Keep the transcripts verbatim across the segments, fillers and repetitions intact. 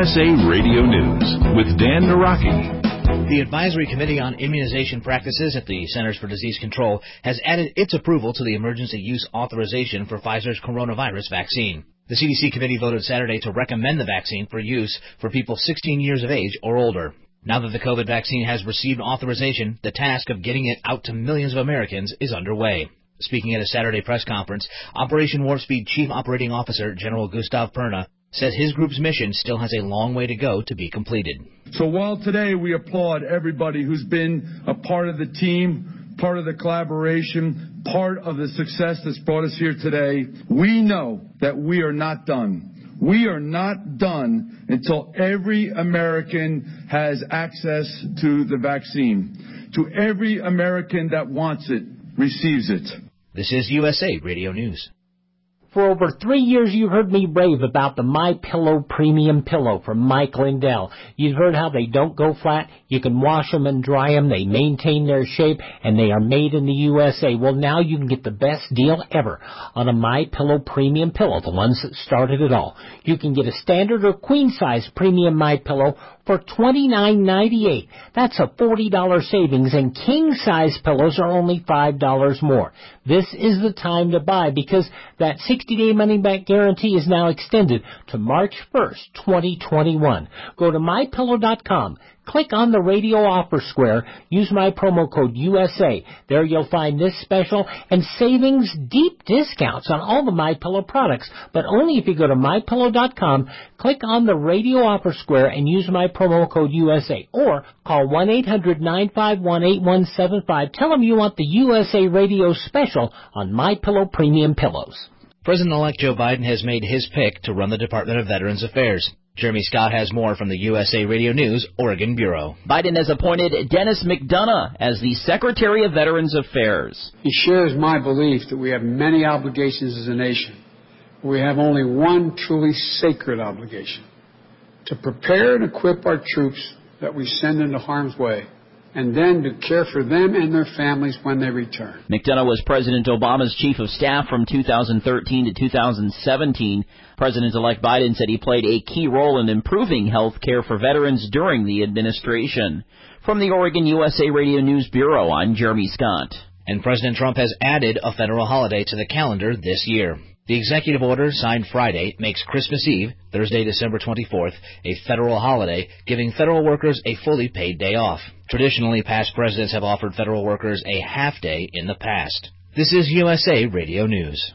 S A Radio News with Dan Naraki. The Advisory Committee on Immunization Practices at the Centers for Disease Control has added its approval to the emergency use authorization for Pfizer's coronavirus vaccine. The C D C committee voted Saturday to recommend the vaccine for use for people sixteen years of age or older. Now that the COVID vaccine has received authorization, the task of getting it out to millions of Americans is underway. Speaking at a Saturday press conference, Operation Warp Speed Chief Operating Officer General Gustav Perna says his group's mission still has a long way to go to be completed. So while today we applaud everybody who's been a part of the team, part of the collaboration, part of the success that's brought us here today, we know that we are not done. We are not done until every American has access to the vaccine. To every American that wants it, receives it. This is U S A Radio News. For over three years, you heard me rave about the MyPillow Premium Pillow from Mike Lindell. You've heard how they don't go flat. You can wash them and dry them. They maintain their shape, and they are made in the U S A. Well, now you can get the best deal ever on a MyPillow Premium Pillow, the ones that started it all. You can get a standard or queen-size premium MyPillow for twenty-nine ninety-eight. That's a forty dollars savings, and king-size pillows are only five dollars more. This is the time to buy because that sixty-day money-back guarantee is now extended to March first, twenty twenty-one. Go to my pillow dot com. Click on the radio offer square. Use my promo code U S A. There you'll find this special and savings, deep discounts on all the MyPillow products, but only if you go to my pillow dot com, click on the radio offer square and use my promo code U S A, or call one eight hundred nine five one eight one seven five. Tell them you want the U S A radio special on MyPillow Premium Pillows. President-elect Joe Biden has made his pick to run the Department of Veterans Affairs. Jeremy Scott has more from the U S A Radio News Oregon Bureau. Biden has appointed Dennis McDonough as the Secretary of Veterans Affairs. He shares my belief that we have many obligations as a nation. We have only one truly sacred obligation: to prepare and equip our troops that we send into harm's way, and then to care for them and their families when they return. McDonough was President Obama's chief of staff from two thousand thirteen to two thousand seventeen. President-elect Biden said he played a key role in improving health care for veterans during the administration. From the Oregon U S A Radio News Bureau, I'm Jeremy Scott. And President Trump has added a federal holiday to the calendar this year. The executive order signed Friday makes Christmas Eve, Thursday, December twenty-fourth, a federal holiday, giving federal workers a fully paid day off. Traditionally, past presidents have offered federal workers a half day in the past. This is U S A Radio News.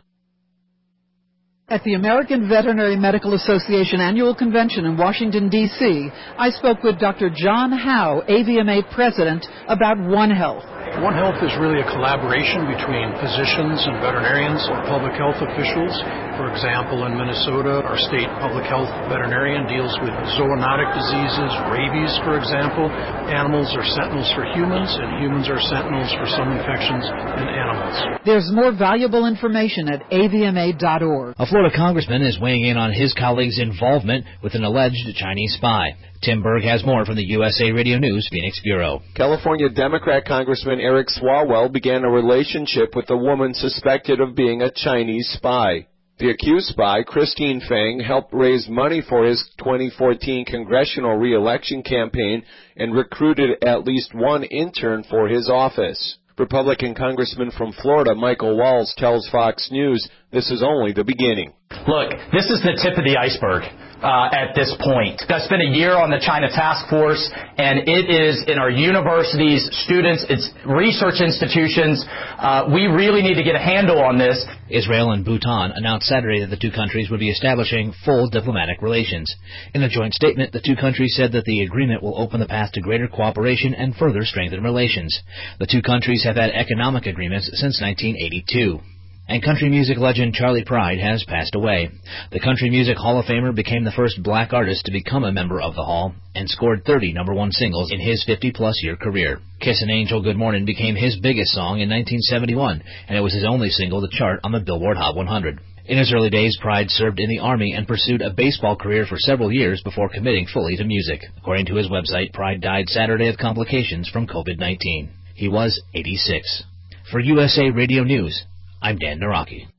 At the American Veterinary Medical Association Annual Convention in Washington, D C, I spoke with Doctor John Howe, A V M A President, about One Health. One Health is really a collaboration between physicians and veterinarians and public health officials. For example, in Minnesota, our state public health veterinarian deals with zoonotic diseases, rabies, for example. Animals are sentinels for humans, and humans are sentinels for some infections in animals. There's more valuable information at A V M A dot org. A Florida congressman is weighing in on his colleague's involvement with an alleged Chinese spy. Tim Berg has more from the U S A Radio News Phoenix Bureau. California Democrat Congressman Eric Swalwell began a relationship with a woman suspected of being a Chinese spy. The accused spy, Christine Fang, helped raise money for his twenty fourteen congressional re-election campaign and recruited at least one intern for his office. Republican Congressman from Florida, Michael Walz, tells Fox News this is only the beginning. Look, this is the tip of the iceberg uh, at this point. I spent a year on the China Task Force, and it is in our universities, students, it's research institutions. Uh, we really need to get a handle on this. Israel and Bhutan announced Saturday that the two countries would be establishing full diplomatic relations. In a joint statement, the two countries said that the agreement will open the path to greater cooperation and further strengthen relations. The two countries have had economic agreements since nineteen eighty-two. And country music legend Charley Pride has passed away. The Country Music Hall of Famer became the first black artist to become a member of the Hall and scored thirty number one singles in his fifty-plus year career. Kiss an Angel Good Morning became his biggest song in nineteen seventy-one, and it was his only single to chart on the Billboard Hot one hundred. In his early days, Pride served in the Army and pursued a baseball career for several years before committing fully to music. According to his website, Pride died Saturday of complications from COVID nineteen. He was eighty-six. For U S A Radio News, I'm Dan Naraki.